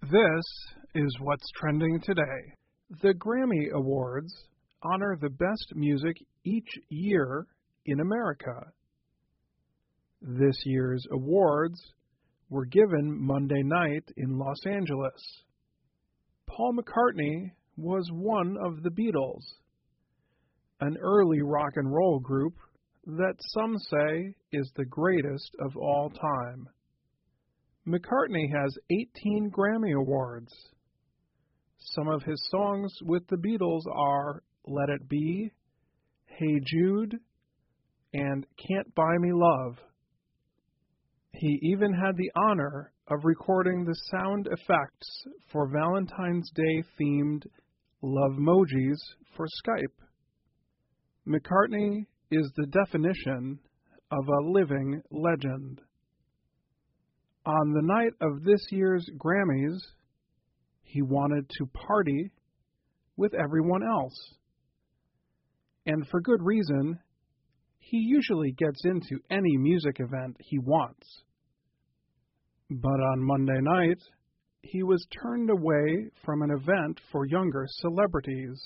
This is what's trending today. The Grammy Awards honor the best music each year in America. This year's awards were given Monday night in Los Angeles. Paul McCartney was one of the Beatles, an early rock and roll group that some say is the greatest of all time. McCartney has 18 Grammy Awards. Some of his songs with the Beatles are Let It Be, Hey Jude, and Can't Buy Me Love. He even had the honor of recording the sound effects for Valentine's Day themed Lovemojis for Skype. McCartney is the definition of a living legend. On the night of this year's Grammys, he wanted to party with everyone else. And for good reason, he usually gets into any music event he wants. But on Monday night, he was turned away from an event for younger celebrities.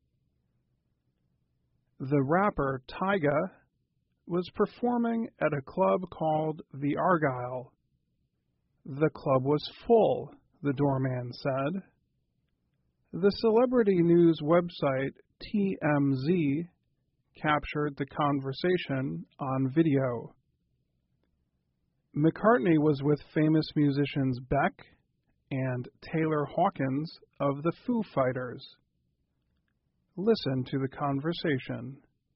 The rapper Tyga was performing at a club called The Argyle. The club was full, the doorman said. The celebrity news website TMZ captured the conversation on video. McCartney was with famous musicians Beck and Taylor Hawkins of the Foo Fighters. Listen to the conversation.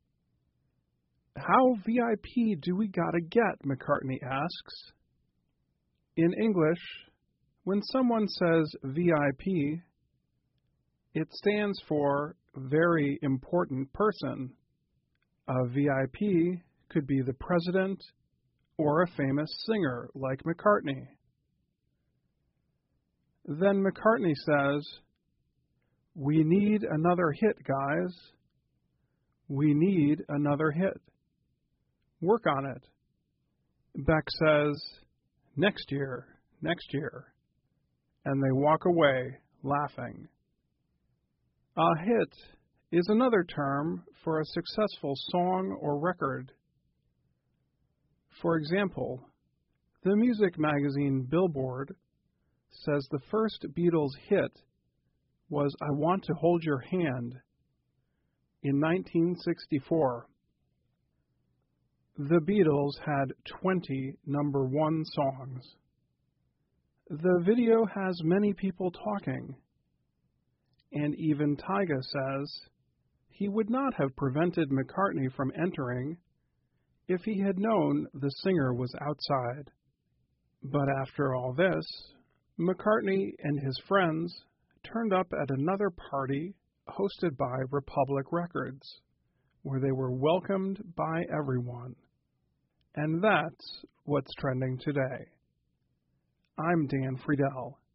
"How VIP do we gotta get?" McCartney asks. In English, when someone says VIP, it stands for Very Important Person. A VIP could be the president or a famous singer like McCartney. Then McCartney says, "We need another hit, guys. We need another hit. Work on it." Beck says, next year, and they walk away laughing. A hit is another term for a successful song or record. For example, the music magazine Billboard says the first Beatles hit was I Want to Hold Your Hand in 1964. The Beatles had 20 number one songs. The video has many people talking, and even Tyga says he would not have prevented McCartney from entering if he had known the singer was outside. But after all this, McCartney and his friends turned up at another party hosted by Republic Records, where they were welcomed by everyone. And that's what's trending today. I'm Dan Friedel.